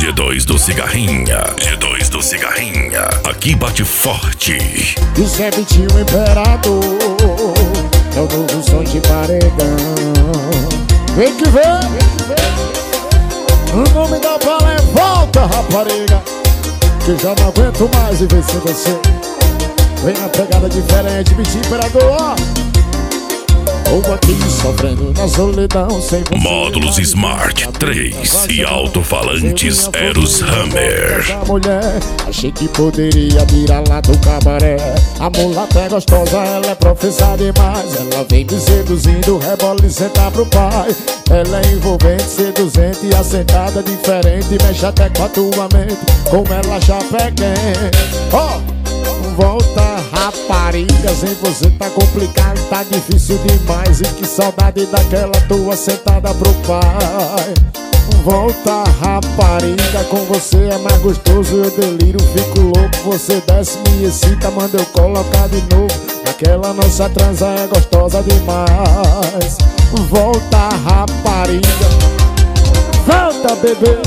G2 do Cigarrinha, G2 do Cigarrinha, aqui bate forte. Isso é Vitinho Imperador, é o novo som de paredão. Vem que vem, o nome da bala é Volta, rapariga, que já não aguento mais viver sem você. Vem na pegada diferente, Vitinho Imperador, ó. Ou aqui sofrendo na solidão sem você. Módulos Smart 3 e alto-falantes Eros Hammer. Mulher, achei que poderia virar lá do cabaré. A mulata é gostosa, ela é profissa demais. Ela vem me seduzindo, rebola e senta pro pai. Ela é envolvente, seduzente e assentada diferente. Mexe até com a tua mente, como ela chapequente. Ó, volta, rapariga, sem você tá complicado, tá difícil demais. E que saudade daquela tua sentada pro pai. Volta, rapariga, com você é mais gostoso. Eu deliro, fico louco, você desce, me excita, manda eu colocar de novo. Aquela nossa transa é gostosa demais. Volta, rapariga, volta, bebê.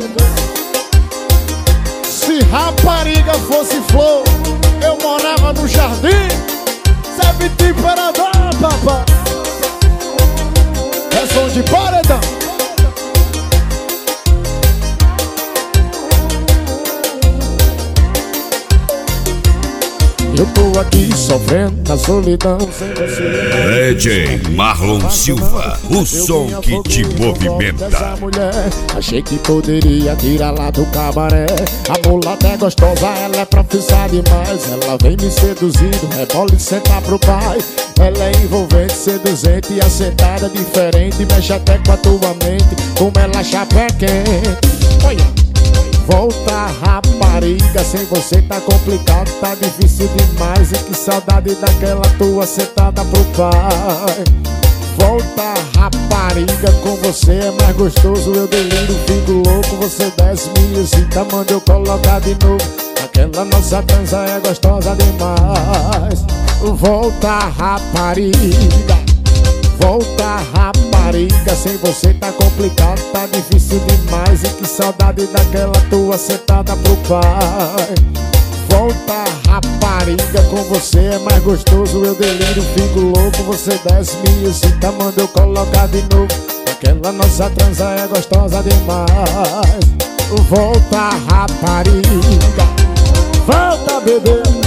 Se rapariga fosse flor, eu morava no jardim. Cê é Vitinho Imperador, papai. É som de paredão. Eu tô aqui sofrendo na solidão sem você. DJ Marlon Silva, o som que te movimenta. Essa mulher, achei que poderia tirar lá do cabaré. A mulata é gostosa, ela é profissa demais. Ela vem me seduzindo, rebola e senta pro pai. Ela é envolvente, seduzente e assentada diferente. Mexe até com a tua mente, como ela chapequente. Olha. Volta, rapariga, sem você tá complicado, tá difícil demais. E que saudade daquela tua sentada pro pai. Volta, rapariga, com você é mais gostoso. Eu deliro, fico louco, você desce, me excita, manda eu colocar de novo. Aquela nossa dança é gostosa demais. Volta, rapariga, volta, rapariga, sem você tá complicado, tá difícil demais. E que saudade daquela tua sentada pro pai. Volta, rapariga, com você é mais gostoso. Eu deliro, fico louco, você desce, me excita, manda eu colocar de novo. Aquela nossa transa é gostosa demais. Volta, rapariga, volta, bebê.